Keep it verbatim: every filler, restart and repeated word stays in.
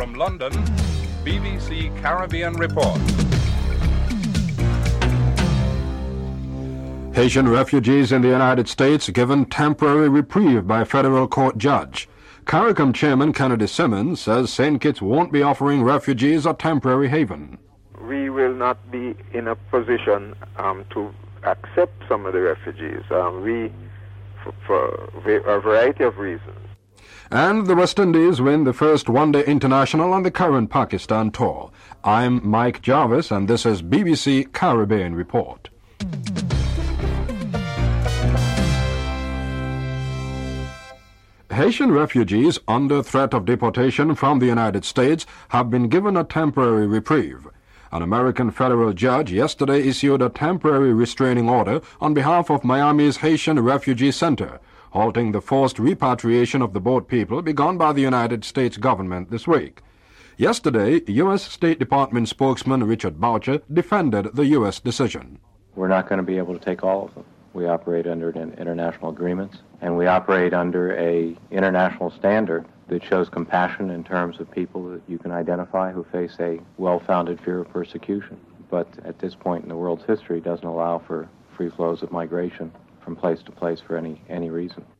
From London, B B C Caribbean Report. Haitian refugees in the United States given temporary reprieve by federal court judge. CARICOM Chairman Kennedy Simmons says Saint Kitts won't be offering refugees a temporary haven. We will not be in a position um, to accept some of the refugees. Um, we, for, for a variety of reasons. And the West Indies win the first one-day international on the current Pakistan tour. I'm Mike Jarvis, and this is B B C Caribbean Report. Haitian refugees under threat of deportation from the United States have been given a temporary reprieve. An American federal judge yesterday issued a temporary restraining order on behalf of Miami's Haitian Refugee Center, halting the forced repatriation of the boat people begun by the United States government this week. Yesterday, U S State Department spokesman Richard Boucher defended the U S decision. We're not going to be able to take all of them. We operate under an international agreements, and we operate under a international standard that shows compassion in terms of people that you can identify who face a well-founded fear of persecution. But at this point in the world's history, doesn't allow for free flows of migration from place to place for any, any reason.